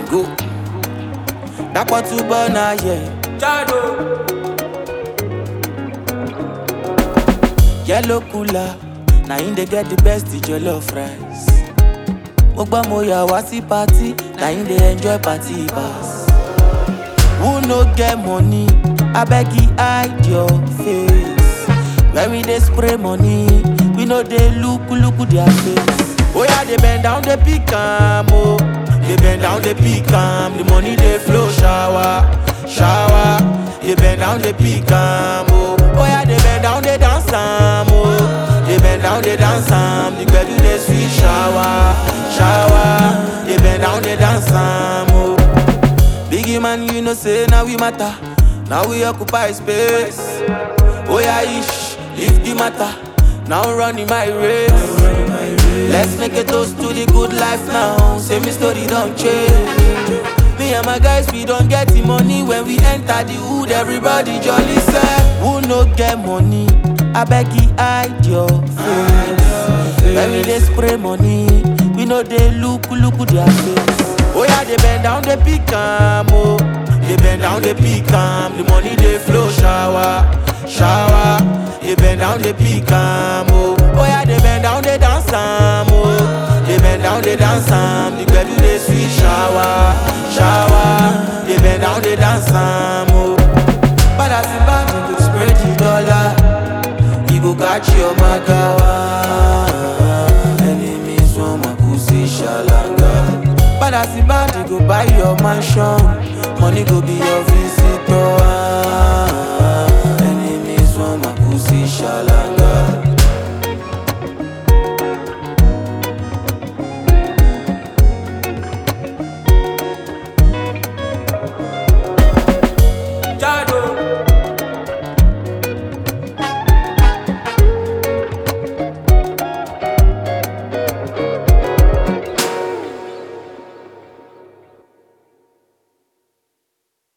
go. That what to burn, yeah. Yellow cooler, now in they get the best jollof rice. Mogba moya wasi party, now in they enjoy party pass. Who no get money, I beg you hide your face. When we they spray money, we know they look their face. Oh yeah, they bend down, they pick 'em, oh. They bend down, they pick 'em. The money they flow, shower. They bend down, they pick 'em, oh. Oh yeah, they bend down, they dance 'em, oh. They bend down, they dance 'em. The girl do they sweet shower. They bend down, they dance 'em, oh. Biggie man, you know say now we matter. Now we occupy space. Oh yeah, ish, lift the matter. Now running my race. Let's make a toast to the good life now. Say me story don't change. Me and my guys, we don't get the money. When we enter the hood, everybody jolly say, who no get money? I beg you hide your face. When we they spray money, we know they look their face. Oh yeah, they bend down, they pick 'em, oh. They bend down, they pick 'em. The money they flow, shower. They bend down, they pick 'em, oh. Oh yeah, they bend down, they dance 'em, oh. They bend down, they dance 'em. The girl do they sweet shower. They bend down, they dance 'em, oh. But as in bad, you go spread the dollar. You go catch your magawa. Enemies want my pussy shalanga. But as in bad, you go buy your mansion. Money go be your visitor.